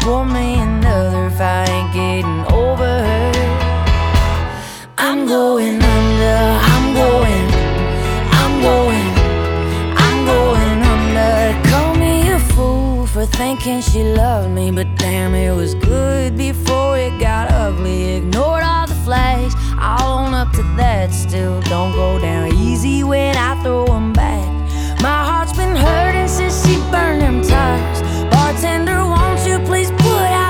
pour me another if I ain't getting over her. I'm going under, I'm going under. Call me a fool for thinking she loved me, but damn, it was good before it got ugly. Ignored all the flags, I'll own up to that, still don't